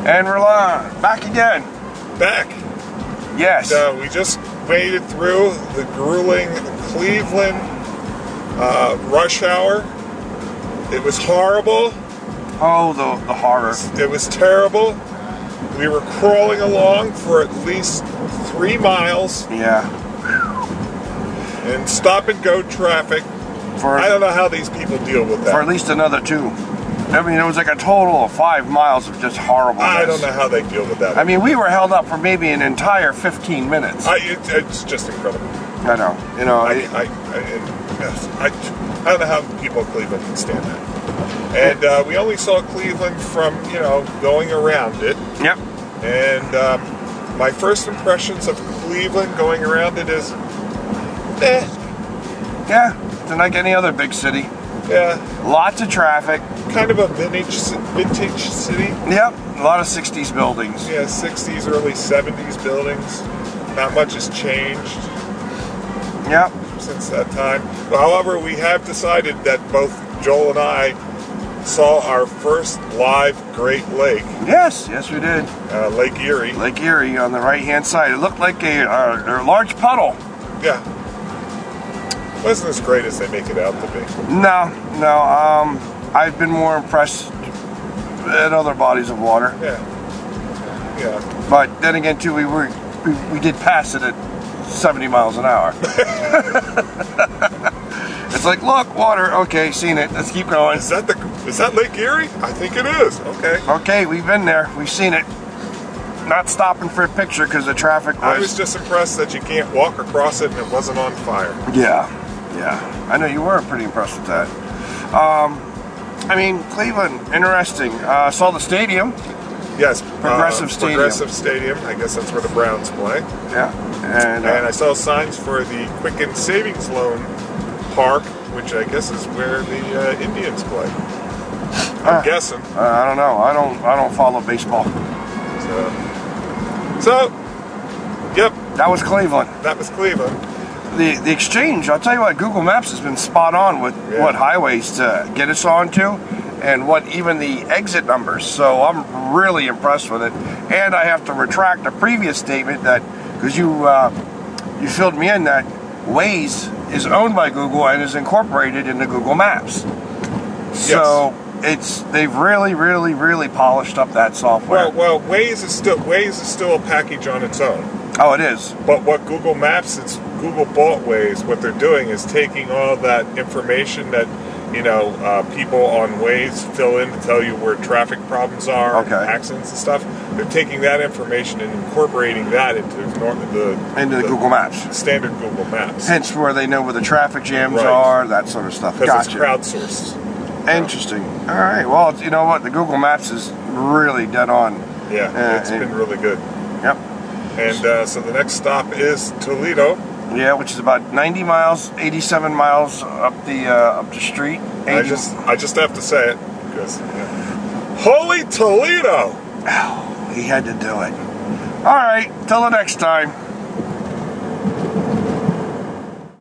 And we're back again. Back. Yes. And, we just made it through the grueling Cleveland rush hour. It was horrible. Oh, the horror. It was terrible. We were crawling along for at least 3 miles. Yeah. And stop and go traffic. I don't know how these people deal with that. For at least another 2. I mean, it was like a total of 5 miles of just horribleness. I don't know how they deal with that. I mean, we were held up for maybe an entire 15 minutes. It's just incredible. I know. You know, I don't know how people in Cleveland can stand that. And we only saw Cleveland from, going around it. Yep. And my first impressions of Cleveland going around it is, Yeah, it's like any other big city. Yeah. Lots of traffic. Kind of a vintage city. Yep, a lot of 60s buildings. Yeah, 60s, early 70s buildings. Not much has changed. Yep. Since that time. However, we have decided that both Joel and I saw our first live Great Lake. Yes, we did. Lake Erie. Lake Erie on the right-hand side. It looked like a large puddle. Yeah. Wasn't as great as they make it out to be. No. I've been more impressed at other bodies of water. Yeah. But then again, too, we did pass it at 70 miles an hour. It's like, look, water. Okay, seen it. Let's keep going. Is that Lake Erie? I think it is. Okay. Okay, we've been there. We've seen it. Not stopping for a picture because the traffic was... I was just impressed that you can't walk across it and it wasn't on fire. Yeah. I know you were pretty impressed with that. I mean, Cleveland, interesting. Saw the stadium. Yes. Progressive Stadium. Progressive Stadium. I guess that's where the Browns play. Yeah. And I saw signs for the Quicken Savings Loan Park, which I guess is where the Indians play. I'm guessing. I don't know. I don't follow baseball. So, yep. That was Cleveland. That was Cleveland. The exchange, I'll tell you what, Google Maps has been spot on with what highways to get us onto and what even the exit numbers. So I'm really impressed with it. And I have to retract a previous statement that, because you filled me in, that Waze is owned by Google and is incorporated into Google Maps. So they've really polished up that software. Well, Waze is still a package on its own. Oh, it is. But what Google Maps, since Google bought Waze, what they're doing is taking all that information that people on Waze fill in to tell you where traffic problems are, accidents and stuff. They're taking that information and incorporating that into the Google Maps, standard Google Maps. Hence, where they know where the traffic jams are, that sort of stuff. Because it's crowdsourced. Interesting. All right. Well, you know what? The Google Maps is really dead on. Yeah, it's been really good. Yep. And so the next stop is Toledo. Yeah, which is about 90 miles, 87 miles up the street. I just have to say it because holy Toledo! Oh, he had to do it. All right, till the next time.